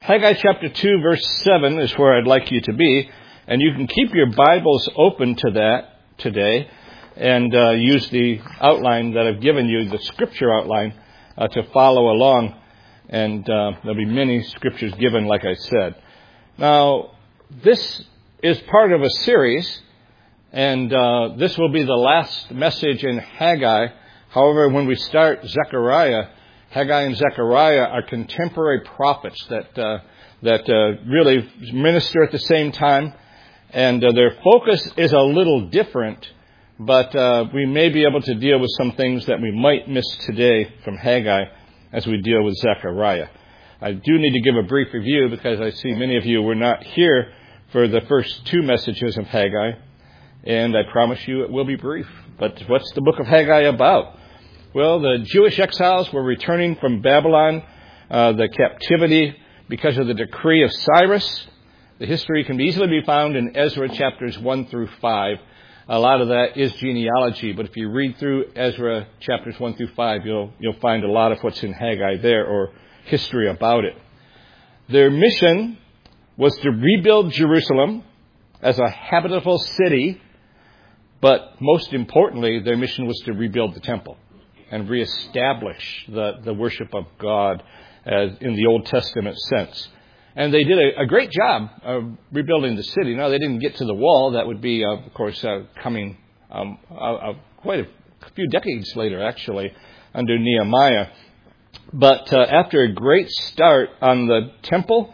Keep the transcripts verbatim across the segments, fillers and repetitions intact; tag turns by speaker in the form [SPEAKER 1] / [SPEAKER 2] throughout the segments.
[SPEAKER 1] Haggai chapter two, verse seven is where I'd like you to be. And you can keep your Bibles open to that today and uh, use the outline that I've given you, the scripture outline, uh, to follow along. And uh, there'll be many scriptures given, like I said. Now, this is part of a series, and uh, this will be the last message in Haggai. However, when we start Zechariah, Haggai and Zechariah are contemporary prophets that uh, that uh, really minister at the same time, and uh, their focus is a little different, but uh, we may be able to deal with some things that we might miss today from Haggai as we deal with Zechariah. I do need to give a brief review because I see many of you were not here for the first two messages of Haggai, and I promise you it will be brief. But what's the book of Haggai about? Well, the Jewish exiles were returning from Babylon, uh, the captivity, because of the decree of Cyrus. The history can easily be found in Ezra chapters one through five. A lot of that is genealogy, but if you read through Ezra chapters one through five, you'll you'll find a lot of what's in Haggai there, or history about it. Their mission was to rebuild Jerusalem as a habitable city, but most importantly, their mission was to rebuild the temple and reestablish the, the worship of God as in the Old Testament sense. And they did a, a great job of rebuilding the city. Now, they didn't get to the wall. That would be, uh, of course, uh, coming um, uh, uh, quite a few decades later, actually, under Nehemiah. But uh, after a great start on the temple,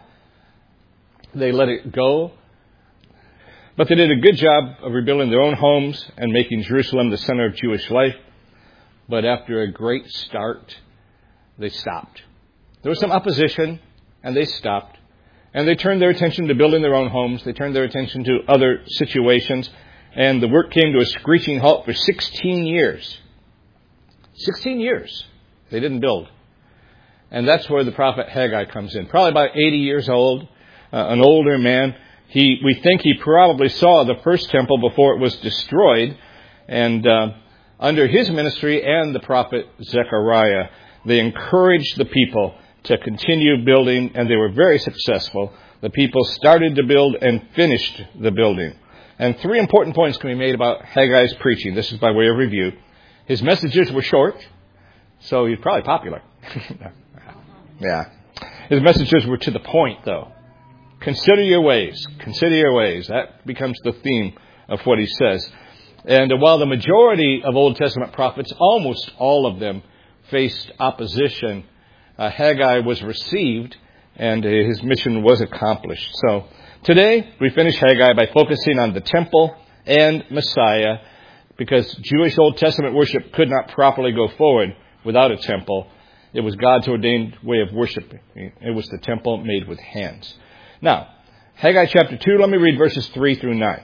[SPEAKER 1] they let it go. But they did a good job of rebuilding their own homes and making Jerusalem the center of Jewish life. But after a great start, they stopped. There was some opposition, and they stopped. And they turned their attention to building their own homes. They turned their attention to other situations. And the work came to a screeching halt for sixteen years. sixteen years. They didn't build. And that's where the prophet Haggai comes in. Probably about eighty years old, uh, an older man. He, we think he probably saw the first temple before it was destroyed. And uh, under his ministry and the prophet Zechariah, they encouraged the people to continue building, and they were very successful. The people started to build and finished the building. And three important points can be made about Haggai's preaching. This is by way of review. His messages were short, so he's probably popular. Yeah. His messages were to the point, though. Consider your ways. Consider your ways. That becomes the theme of what he says. And while the majority of Old Testament prophets, almost all of them, faced opposition, uh, Haggai was received and his mission was accomplished. So today we finish Haggai by focusing on the temple and Messiah, because Jewish Old Testament worship could not properly go forward without a temple. It was God's ordained way of worshiping. It was the temple made with hands. Now, Haggai chapter two, let me read verses three through nine.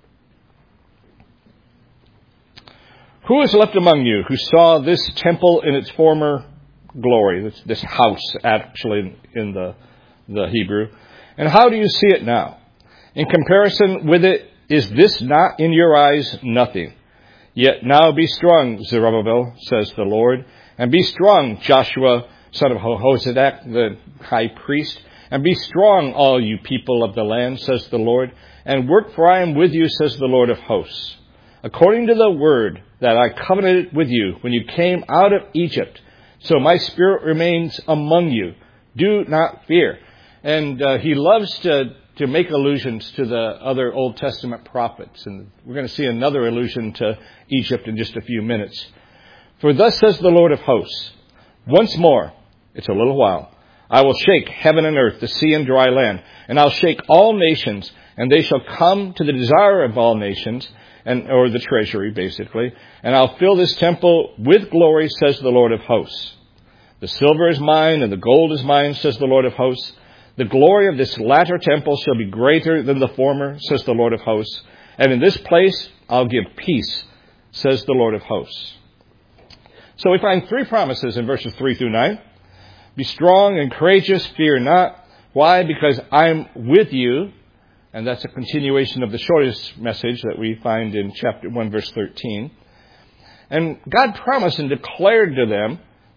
[SPEAKER 1] Who is left among you who saw this temple in its former glory? This, this house, actually, in the, the Hebrew. And how do you see it now? In comparison with it, is this not in your eyes nothing? Yet now be strong, Zerubbabel, says the Lord. And be strong, Joshua, son of Jehozadak, the high priest. And be strong, all you people of the land, says the Lord. And work, for I am with you, says the Lord of hosts. According to the word that I covenanted with you when you came out of Egypt, so my spirit remains among you. Do not fear. And uh, he loves to, to make allusions to the other Old Testament prophets. And we're going to see another allusion to Egypt in just a few minutes. For thus says the Lord of hosts, once more, it's a little while, I will shake heaven and earth, the sea and dry land, and I'll shake all nations, and they shall come to the desire of all nations, and or the treasury, basically, and I'll fill this temple with glory, says the Lord of hosts. The silver is mine, and the gold is mine, says the Lord of hosts. The glory of this latter temple shall be greater than the former, says the Lord of hosts. And in this place I'll give peace, says the Lord of hosts. So we find three promises in verses three through nine. Be strong and courageous, fear not. Why? Because I'm with you. And that's a continuation of the shortest message that we find in chapter one, verse thirteen. And God promised and declared to them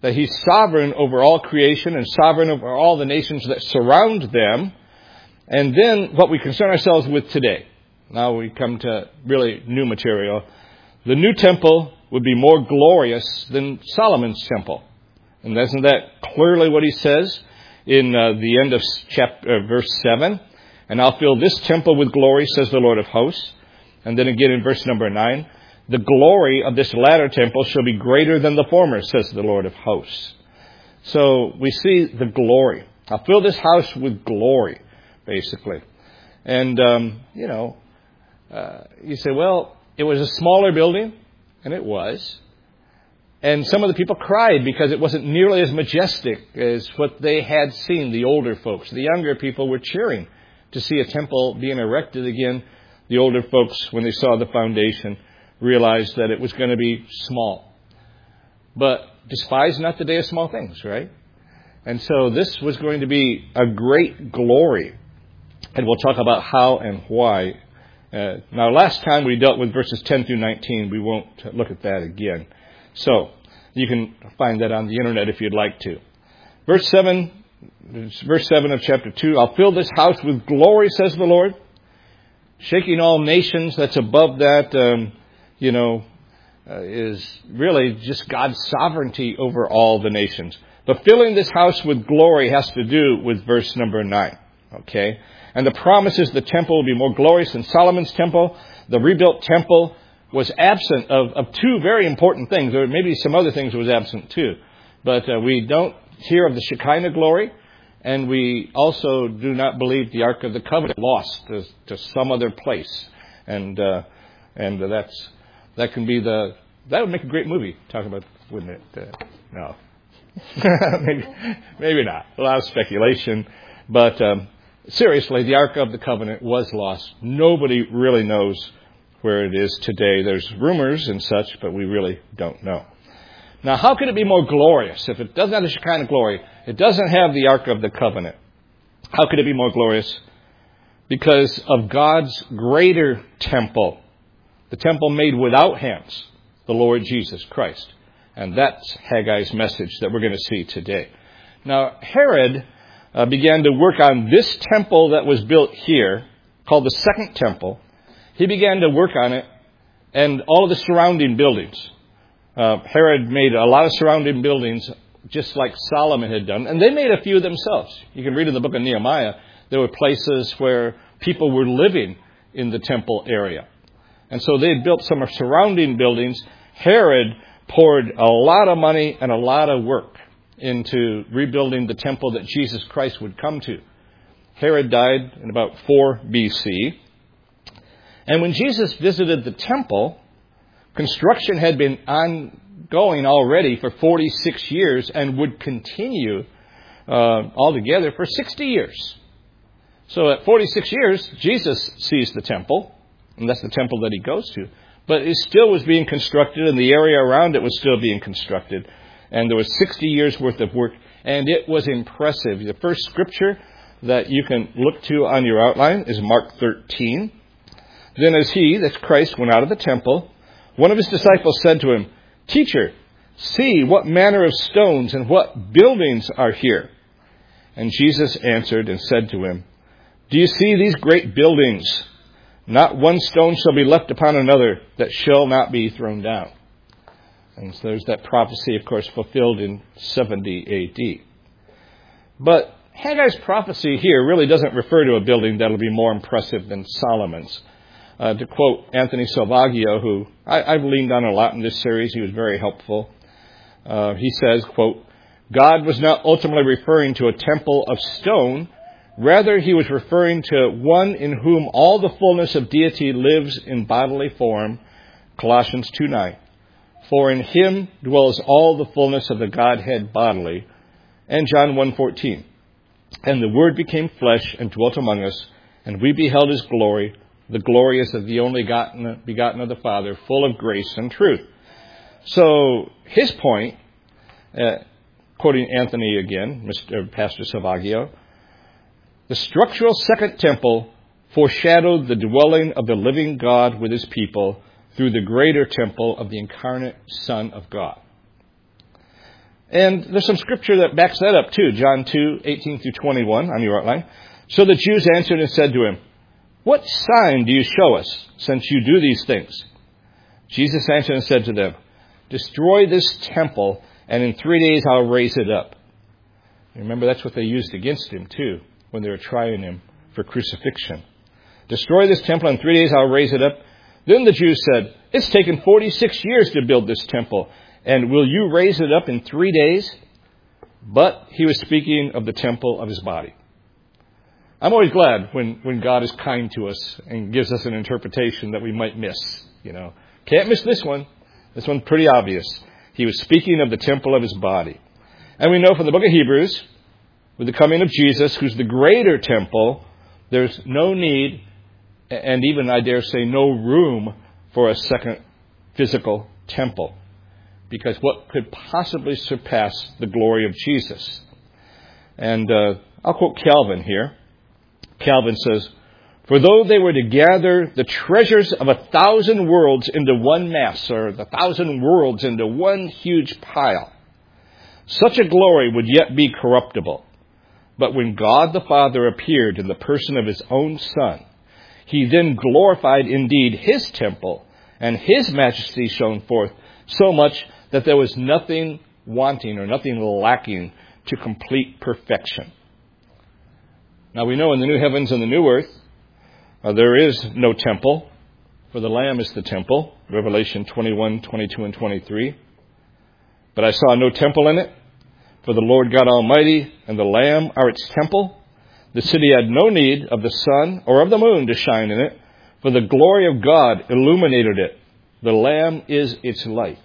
[SPEAKER 1] that He's sovereign over all creation and sovereign over all the nations that surround them. And then what we concern ourselves with today. Now we come to really new material. The new temple would be more glorious than Solomon's temple. And isn't that clearly what he says in uh, the end of chapter, uh, verse seven? And I'll fill this temple with glory, says the Lord of hosts. And then again in verse number nine, the glory of this latter temple shall be greater than the former, says the Lord of hosts. So we see the glory. I'll fill this house with glory, basically. And, um, you know, uh, you say, well, it was a smaller building, and it was. And some of the people cried because it wasn't nearly as majestic as what they had seen, the older folks. The younger people were cheering to see a temple being erected again. The older folks, when they saw the foundation, realized that it was going to be small. But despise not the day of small things, right? And so this was going to be a great glory. And we'll talk about how and why. Uh, now, last time we dealt with verses ten through nineteen. We won't look at that again. So you can find that on the internet if you'd like to. Verse seven, verse seven of chapter two. I'll fill this house with glory, says the Lord. Shaking all nations, that's above that, um, you know, uh, is really just God's sovereignty over all the nations. But filling this house with glory has to do with verse number nine. Okay? And the promise is the temple will be more glorious than Solomon's temple. The rebuilt temple was absent of, of two very important things. Or maybe some other things was absent too. But uh, we don't hear of the Shekinah glory. And we also do not believe the Ark of the Covenant lost to, to some other place. And uh, and that's that can be the... That would make a great movie, talk about, wouldn't it? Uh, no. maybe, maybe not. A lot of speculation. But um, seriously, the Ark of the Covenant was lost. Nobody really knows where it is today. There's rumors and such, but we really don't know. Now, how could it be more glorious if it doesn't have the Shekinah glory? It doesn't have the Ark of the Covenant. How could it be more glorious? Because of God's greater temple, the temple made without hands, the Lord Jesus Christ. And that's Haggai's message that we're going to see today. Now, Herod uh, began to work on this temple that was built here, called the Second Temple. He began to work on it and all of the surrounding buildings. Uh, Herod made a lot of surrounding buildings, just like Solomon had done. And they made a few themselves. You can read in the book of Nehemiah, there were places where people were living in the temple area. And so they had built some surrounding buildings. Herod poured a lot of money and a lot of work into rebuilding the temple that Jesus Christ would come to. Herod died in about four B C. And when Jesus visited the temple, construction had been ongoing already for forty-six years and would continue uh, altogether for sixty years. So at forty-six years, Jesus sees the temple, and that's the temple that he goes to. But it still was being constructed, and the area around it was still being constructed. And there was sixty years worth of work, and it was impressive. The first scripture that you can look to on your outline is Mark thirteen. Then as he, that's Christ, went out of the temple, one of his disciples said to him, "Teacher, see what manner of stones and what buildings are here." And Jesus answered and said to him, "Do you see these great buildings? Not one stone shall be left upon another that shall not be thrown down." And so there's that prophecy, of course, fulfilled in seventy A D. But Haggai's prophecy here really doesn't refer to a building that will be more impressive than Solomon's. Uh, to quote Anthony Salvaggio, who I, I've leaned on a lot in this series, he was very helpful. Uh, he says, quote, "God was not ultimately referring to a temple of stone. Rather, he was referring to one in whom all the fullness of deity lives in bodily form." Colossians two nine. "For in him dwells all the fullness of the Godhead bodily." And John one fourteen. "And the Word became flesh and dwelt among us, and we beheld his glory. The glory is of the only begotten, begotten of the Father, full of grace and truth." So his point, uh, quoting Anthony again, Mister Pastor Salvaggio, "The structural second temple foreshadowed the dwelling of the living God with his people through the greater temple of the incarnate Son of God." And there's some scripture that backs that up too. John two, eighteen through twenty-one on your outline. So the Jews answered and said to him, "What sign do you show us, since you do these things?" Jesus answered and said to them, "Destroy this temple, and in three days I'll raise it up." Remember, that's what they used against him too, when they were trying him for crucifixion. "Destroy this temple, and in three days I'll raise it up." Then the Jews said, "It's taken forty-six years to build this temple, and will you raise it up in three days? But he was speaking of the temple of his body. I'm always glad when, when God is kind to us and gives us an interpretation that we might miss. You know, can't miss this one. This one's pretty obvious. He was speaking of the temple of his body. And we know from the book of Hebrews, with the coming of Jesus, who's the greater temple, there's no need, and even, I dare say, no room for a second physical temple. Because what could possibly surpass the glory of Jesus? And uh, I'll quote Calvin here. Calvin says, "For though they were to gather the treasures of a thousand worlds into one mass, or the thousand worlds into one huge pile, such a glory would yet be corruptible. But when God the Father appeared in the person of his own Son, he then glorified indeed his temple, and his majesty shone forth so much that there was nothing wanting or nothing lacking to complete perfection." Now we know in the new heavens and the new earth, uh, there is no temple, for the Lamb is the temple, Revelation twenty-one, twenty-two, and twenty-three. "But I saw no temple in it, for the Lord God Almighty and the Lamb are its temple. The city had no need of the sun or of the moon to shine in it, for the glory of God illuminated it. The Lamb is its light."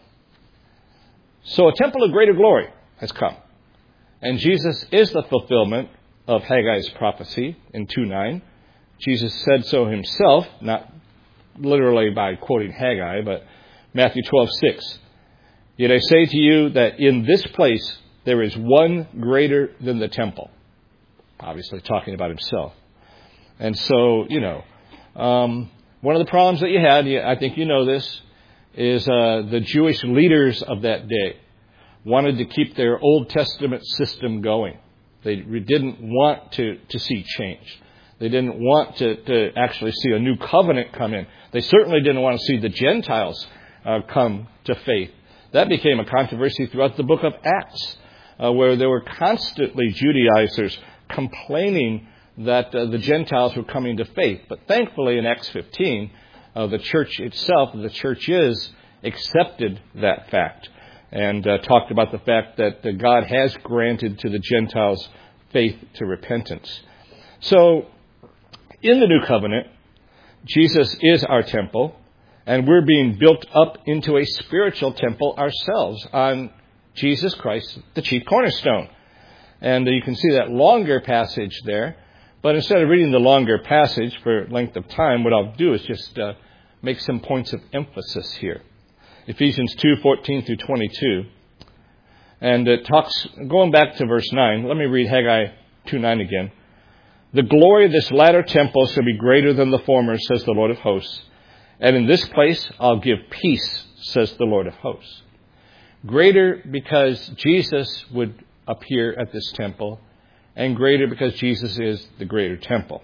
[SPEAKER 1] So a temple of greater glory has come. And Jesus is the fulfillment of Haggai's prophecy in two nine. Jesus said so himself, not literally by quoting Haggai, but Matthew twelve six. "Yet I say to you that in this place there is one greater than the temple." Obviously talking about himself. And so, you know, um, one of the problems that you had, I think you know this, is uh, the Jewish leaders of that day wanted to keep their Old Testament system going. They didn't want to, to see change. They didn't want to, to actually see a new covenant come in. They certainly didn't want to see the Gentiles uh, come to faith. That became a controversy throughout the book of Acts, uh, where there were constantly Judaizers complaining that uh, the Gentiles were coming to faith. But thankfully in Acts fifteen, uh, the church itself, the churches, accepted that fact and uh, talked about the fact that uh, God has granted to the Gentiles faith to repentance. So in the new covenant, Jesus is our temple, and we're being built up into a spiritual temple ourselves on Jesus Christ, the chief cornerstone. And you can see that longer passage there. But instead of reading the longer passage for length of time, what I'll do is just uh, make some points of emphasis here. Ephesians two fourteen through twenty-two. And it talks, going back to verse nine, let me read Haggai two nine again. "The glory of this latter temple shall be greater than the former, says the Lord of hosts. And in this place I'll give peace, says the Lord of hosts." Greater because Jesus would appear at this temple, and greater because Jesus is the greater temple.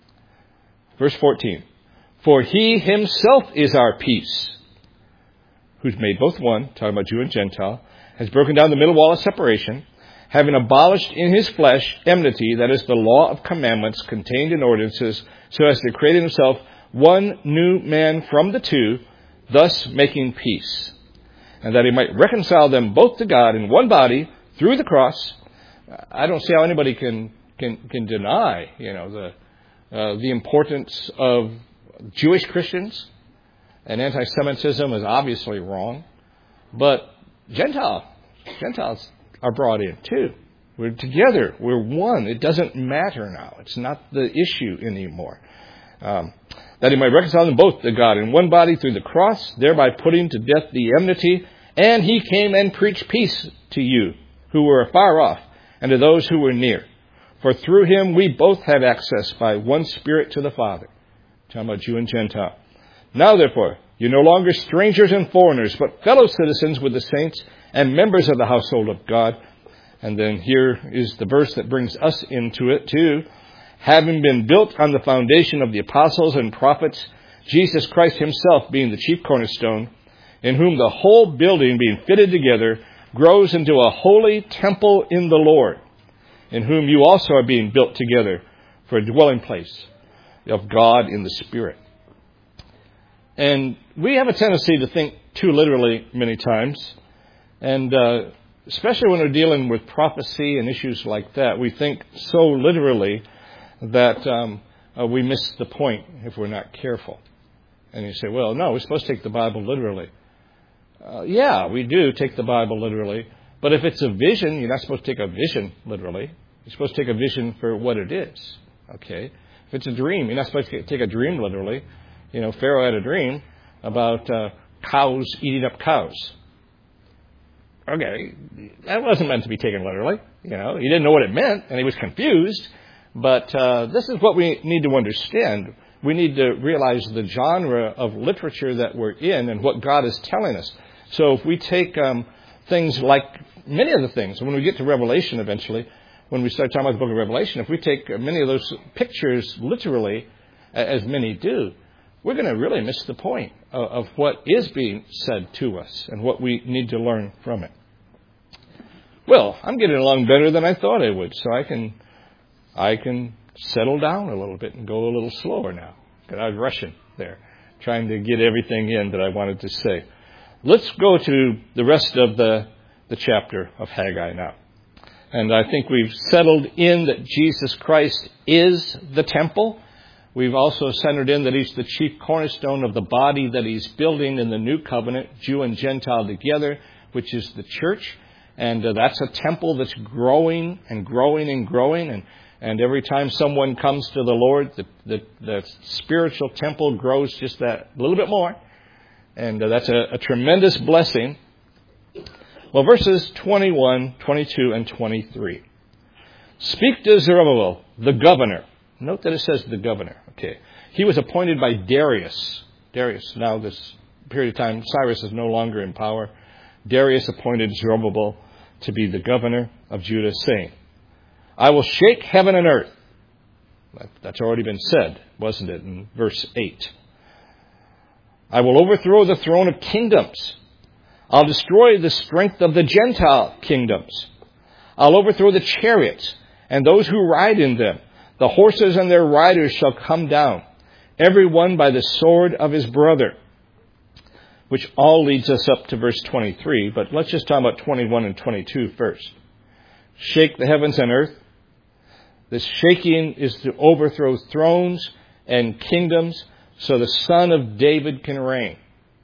[SPEAKER 1] Verse fourteen. "For he himself is our peace, who's made both one," talking about Jew and Gentile, "has broken down the middle wall of separation, having abolished in his flesh enmity, that is the law of commandments contained in ordinances, so as to create in himself one new man from the two, thus making peace, and that he might reconcile them both to God in one body through the cross." I don't see how anybody can can, can deny, you know, the uh, the importance of Jewish Christians, and anti-Semitism is obviously wrong, but Gentile Gentiles are brought in too. We're together. We're one. It doesn't matter now. It's not the issue anymore. Um, that he might reconcile them both to God in one body through the cross, thereby putting to death the enmity. And he came and preached peace to you who were afar off, and to those who were near. For through him we both have access by one Spirit to the Father. Talking about Jew and Gentile. Now therefore, You're no longer strangers and foreigners, but fellow citizens with the saints and members of the household of God. And then here is the verse that brings us into it too. Having been built on the foundation of the apostles and prophets, Jesus Christ himself being the chief cornerstone, in whom the whole building being fitted together grows into a holy temple in the Lord, in whom you also are being built together for a dwelling place of God in the Spirit. And we have a tendency to think too literally many times. And uh, especially when we're dealing with prophecy and issues like that, we think so literally that um, uh, we miss the point if we're not careful. And you say, well, no, we're supposed to take the Bible literally. Uh, yeah, we do take the Bible literally. But if it's a vision, you're not supposed to take a vision literally. You're supposed to take a vision for what it is. Okay? If it's a dream, you're not supposed to take a dream literally. You know, Pharaoh had a dream about uh, cows eating up cows. Okay, that wasn't meant to be taken literally. You know, he didn't know what it meant, and he was confused. But uh, this is what we need to understand. We need to realize the genre of literature that we're in and what God is telling us. So if we take um, things like many of the things, when we get to Revelation eventually, when we start talking about the book of Revelation, if we take many of those pictures literally, as many do, we're going to really miss the point of, of what is being said to us and what we need to learn from it. Well, I'm getting along better than I thought I would, so I can I can settle down a little bit and go a little slower now. Because I was rushing there, trying to get everything in that I wanted to say. Let's go to the rest of the, the chapter of Haggai now. And I think we've settled in that Jesus Christ is the temple. We've also centered in that he's the chief cornerstone of the body that he's building in the new covenant, Jew and Gentile together, which is the church. And uh, that's a temple that's growing and growing and growing. And, and every time someone comes to the Lord, the, the, the spiritual temple grows just that little bit more. And uh, that's a, a tremendous blessing. Well, verses twenty-one, twenty-two, and twenty-three. Speak to Zerubbabel, the governor. Note that it says the governor. Okay. He was appointed by Darius. Darius, now this period of time, Cyrus is no longer in power. Darius appointed Zerubbabel to be the governor of Judah, saying, I will shake heaven and earth. That's already been said, wasn't it, in verse eight. I will overthrow the throne of kingdoms. I'll destroy the strength of the Gentile kingdoms. I'll overthrow the chariots and those who ride in them. The horses and their riders shall come down, every one by the sword of his brother. Which all leads us up to verse twenty-three, but let's just talk about twenty-one and twenty-two first. Shake the heavens and earth. This shaking is to overthrow thrones and kingdoms so the son of David can reign.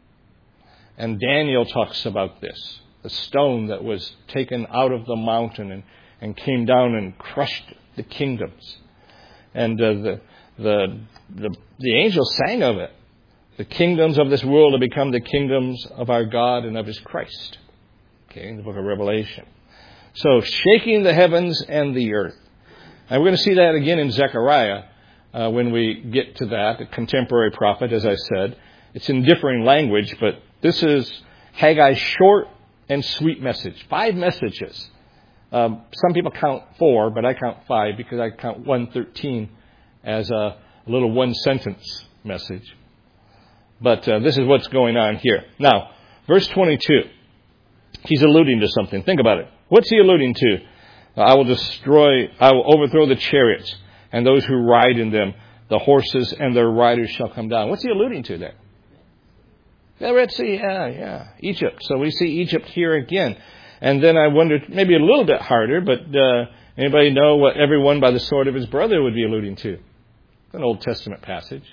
[SPEAKER 1] And Daniel talks about this. The stone that was taken out of the mountain and, and came down and crushed the kingdoms. And uh, the, the, the, the angel sang of it. The kingdoms of this world have become the kingdoms of our God and of his Christ. Okay, in the book of Revelation. So, shaking the heavens and the earth. And we're going to see that again in Zechariah uh, when we get to that, a contemporary prophet, as I said. It's in differing language, but this is Haggai's short and sweet message. Five messages. Um, some people count four, but I count five because I count one thirteen as a little one-sentence message. But uh, this is what's going on here. Now, verse twenty-two. He's alluding to something. Think about it. What's he alluding to? I will destroy, I will overthrow the chariots and those who ride in them. The horses and their riders shall come down. What's he alluding to there? The Red Sea, yeah, yeah. Egypt. So we see Egypt here again. And then I wondered, maybe a little bit harder, but uh, anybody know what everyone by the sword of his brother would be alluding to? It's an Old Testament passage.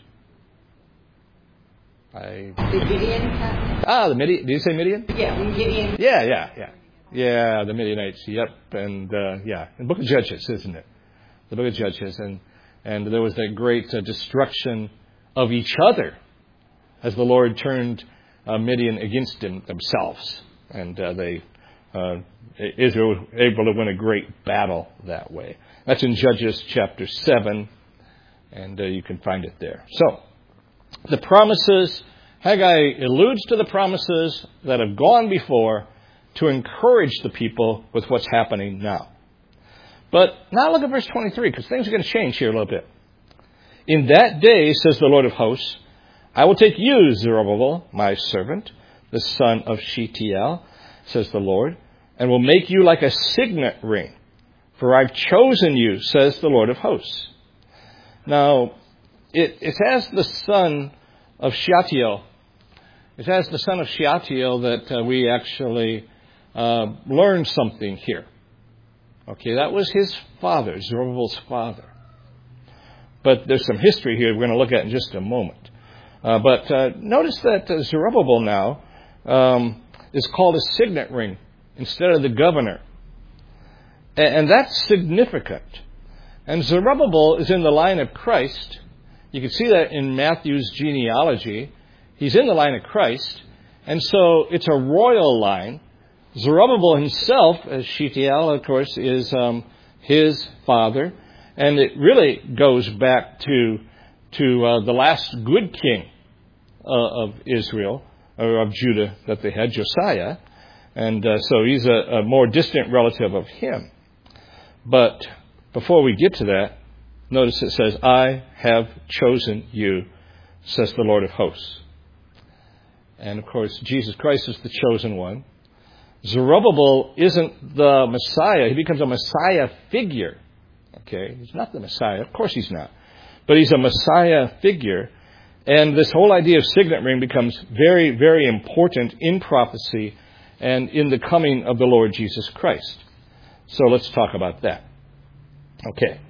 [SPEAKER 1] I...
[SPEAKER 2] The Gideon?
[SPEAKER 1] Ah, the Midian. Did you say Midian?
[SPEAKER 2] Yeah, when Gideon.
[SPEAKER 1] Yeah, yeah, yeah. Yeah, the Midianites. Yep. And, uh, yeah. In the book of Judges, isn't it? The book of Judges. And, and there was that great uh, destruction of each other as the Lord turned uh, Midian against them, themselves. And uh, they, uh, Israel was able to win a great battle that way. That's in Judges chapter seven. And uh, you can find it there. So, the promises Haggai alludes to the promises that have gone before to encourage the people with what's happening now. But now look at verse twenty-three, because things are going to change here a little bit. In that day, says the Lord of hosts, I will take you, Zerubbabel, my servant, the son of Shealtiel, says the Lord, and will make you like a signet ring. For I've chosen you, says the Lord of hosts. Now, it, it has the son of Shealtiel. It has the son of Shealtiel that uh, we actually uh, learned something here. Okay, that was his father, Zerubbabel's father. But there's some history here we're going to look at in just a moment. Uh, but uh, notice that uh, Zerubbabel now um, is called a signet ring instead of the governor. And, and that's significant. And Zerubbabel is in the line of Christ. You can see that in Matthew's genealogy. He's in the line of Christ. And so it's a royal line. Zerubbabel himself, as Shealtiel, of course, is um, his father. And it really goes back to to uh, the last good king uh, of Israel, or of Judah that they had, Josiah. And uh, so he's a, a more distant relative of him. But before we get to that, notice it says, I have chosen you, says the Lord of hosts. And of course, Jesus Christ is the chosen one. Zerubbabel isn't the Messiah. He becomes a Messiah figure. Okay, he's not the Messiah. Of course he's not. But he's a Messiah figure. And this whole idea of signet ring becomes very, very important in prophecy and in the coming of the Lord Jesus Christ. So let's talk about that. Okay.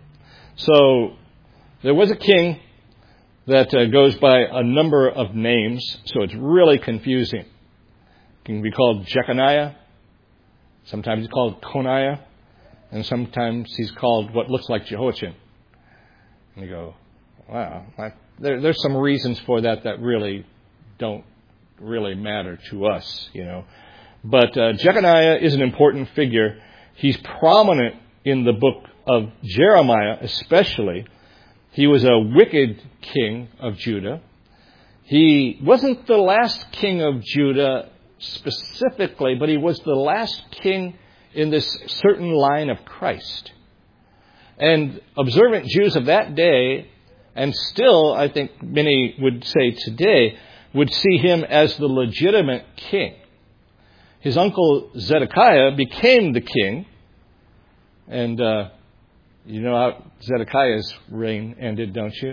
[SPEAKER 1] So there was a king that uh, goes by a number of names, so it's really confusing. It can be called Jeconiah. Sometimes he's called Coniah. And sometimes he's called what looks like Jehoiachin. And you go, wow. I, there, there's some reasons for that that really don't really matter to us, you know. But uh, Jeconiah is an important figure. He's prominent in the book of Jeremiah especially. He was a wicked king of Judah. He wasn't the last king of Judah specifically, but he was the last king in this certain line of Christ. And observant Jews of that day, and still I think many would say today, would see him as the legitimate king. His uncle Zedekiah became the king. And uh, you know how Zedekiah's reign ended, don't you?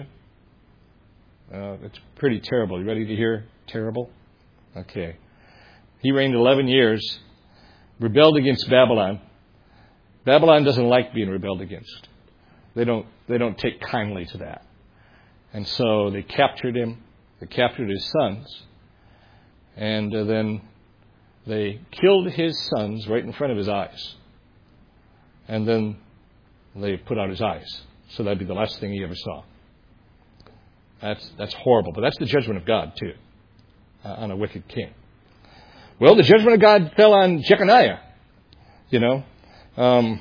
[SPEAKER 1] Uh, it's pretty terrible. You ready to hear terrible? Okay. He reigned eleven years, rebelled against Babylon. Babylon doesn't like being rebelled against. They don't, they don't take kindly to that. And so they captured him. They captured his sons. And uh, then they killed his sons right in front of his eyes. And then they put out his eyes. So that'd be the last thing he ever saw. That's, that's horrible. But that's the judgment of God, too, uh, on a wicked king. Well, the judgment of God fell on Jeconiah, you know. Um,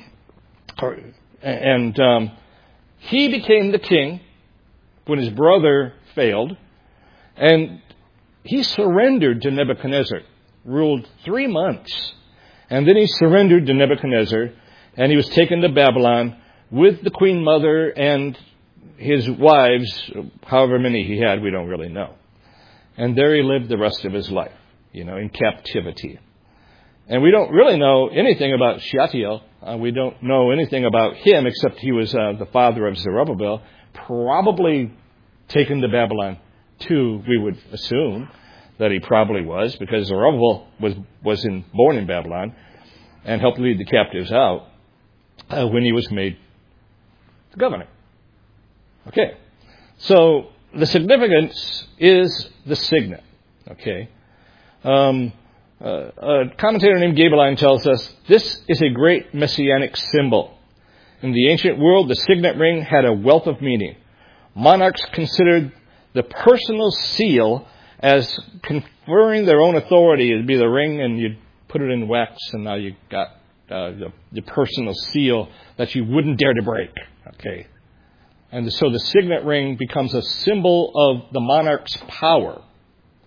[SPEAKER 1] and um, he became the king when his brother failed. And he surrendered to Nebuchadnezzar, ruled three months. And then he surrendered to Nebuchadnezzar, and he was taken to Babylon with the queen mother and his wives, however many he had, we don't really know. And there he lived the rest of his life, you know, in captivity. And we don't really know anything about Shealtiel. Uh, we don't know anything about him except he was uh, the father of Zerubbabel, probably taken to Babylon too, we would assume that he probably was, because Zerubbabel was, was in, born in Babylon and helped lead the captives out uh, when he was made governor. Okay, so the significance is the signet. Okay, um, uh, a commentator named Gabeline tells us this is a great messianic symbol. In the ancient world, the signet ring had a wealth of meaning. Monarchs considered the personal seal as conferring their own authority. It'd be the ring, and you'd put it in wax, and now you got uh, the, the personal seal that you wouldn't dare to break. Okay. And so the signet ring becomes a symbol of the monarch's power.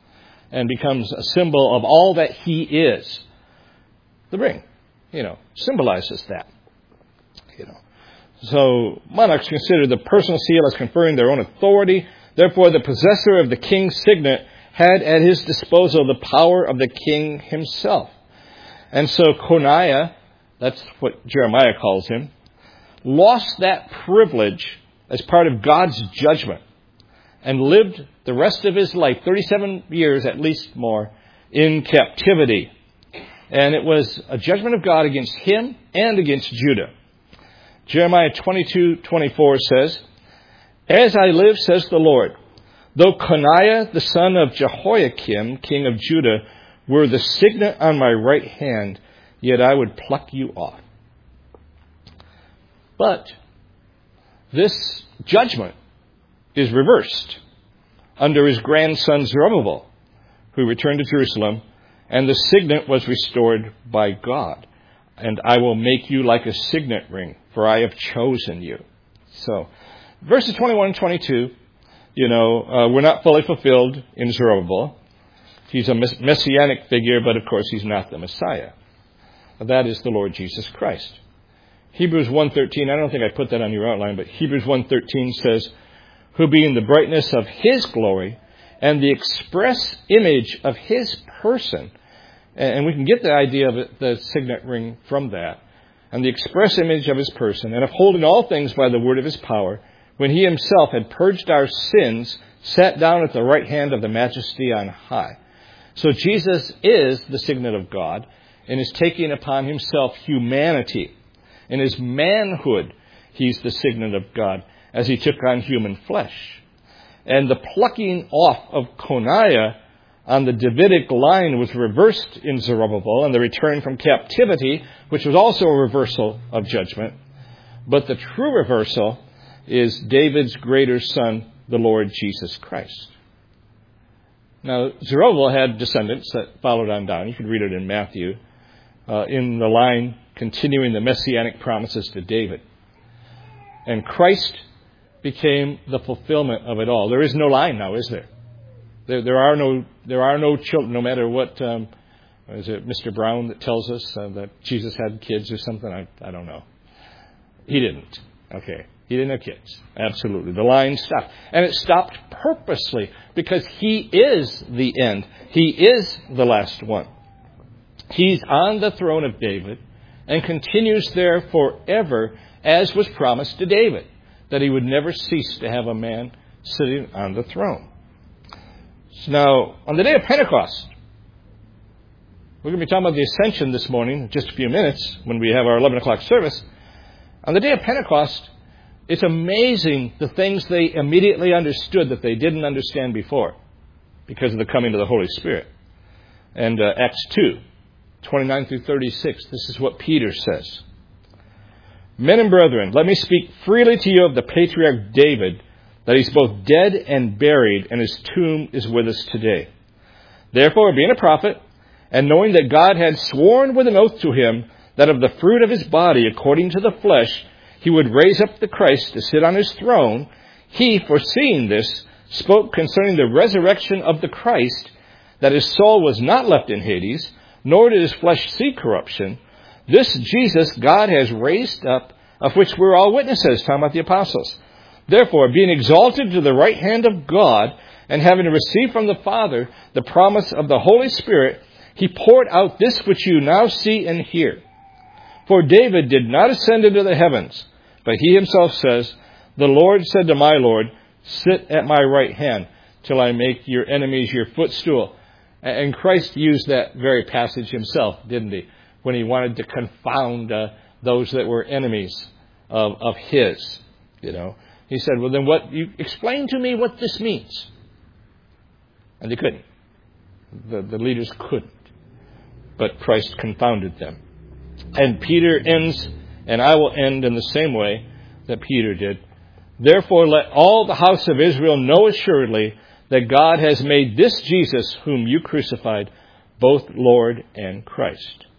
[SPEAKER 1] and becomes a symbol of all that he is. The ring, you know, symbolizes that. You know. So monarchs consider the personal seal as conferring their own authority. Therefore, the possessor of the king's signet had at his disposal the power of the king himself. And so Coniah, that's what Jeremiah calls him, lost that privilege as part of God's judgment and lived the rest of his life, thirty-seven years at least more, in captivity. And it was a judgment of God against him and against Judah. Jeremiah twenty-two twenty-four says, "As I live, says the Lord, though Coniah the son of Jehoiakim, king of Judah, were the signet on my right hand, yet I would pluck you off." But this judgment is reversed under his grandson Zerubbabel, who returned to Jerusalem, and the signet was restored by God. "And I will make you like a signet ring, for I have chosen you." So, verses twenty-one and twenty-two, you know, uh, were not fully fulfilled in Zerubbabel. He's a messianic figure, but of course he's not the Messiah. That is the Lord Jesus Christ. Hebrews one thirteen, I don't think I put that on your outline, but Hebrews one thirteen says, "Who being the brightness of his glory and the express image of his person," and we can get the idea of it, the signet ring from that, "and the express image of his person, and upholding all things by the word of his power, when he himself had purged our sins, sat down at the right hand of the majesty on high." So Jesus is the signet of God and is taking upon himself humanity. In his manhood, he's the signet of God as he took on human flesh. And the plucking off of Coniah on the Davidic line was reversed in Zerubbabel, and the return from captivity, which was also a reversal of judgment. But the true reversal is David's greater son, the Lord Jesus Christ. Now, Zerubbabel had descendants that followed on down. You can read it in Matthew, uh, in the line continuing the messianic promises to David. And Christ became the fulfillment of it all. There is no line now, is there? There, there are no, there are no children. No matter what, um, is it Mister Brown that tells us uh, that Jesus had kids or something? I, I don't know. He didn't. Okay, he didn't have kids. Absolutely, the line stopped, and it stopped purposely because he is the end. He is the last one. He's on the throne of David and continues there forever, as was promised to David, that he would never cease to have a man sitting on the throne. So now, on the day of Pentecost, we're going to be talking about the ascension this morning in just a few minutes when we have our eleven o'clock service. On the day of Pentecost, it's amazing the things they immediately understood that they didn't understand before because of the coming of the Holy Spirit. And uh, Acts two, twenty-nine through thirty-six, this is what Peter says. "Men and brethren, let me speak freely to you of the patriarch David, that he's both dead and buried, and his tomb is with us today. Therefore, being a prophet, and knowing that God had sworn with an oath to him that of the fruit of his body, according to the flesh, he would raise up the Christ to sit on his throne, he, foreseeing this, spoke concerning the resurrection of the Christ, that his soul was not left in Hades, nor did his flesh see corruption. This Jesus God has raised up, of which we're all witnesses," talking about the apostles. "Therefore, being exalted to the right hand of God, and having received from the Father the promise of the Holy Spirit, he poured out this which you now see and hear. For David did not ascend into the heavens, but he himself says, 'The Lord said to my Lord, sit at my right hand till I make your enemies your footstool.'" And Christ used that very passage himself, didn't he? When he wanted to confound uh, those that were enemies of, of his, you know. He said, "Well, then what, you explain to me what this means." And they couldn't. The, the leaders couldn't. But Christ confounded them. And Peter ends, and I will end in the same way that Peter did. "Therefore, let all the house of Israel know assuredly that God has made this Jesus, whom you crucified, both Lord and Christ."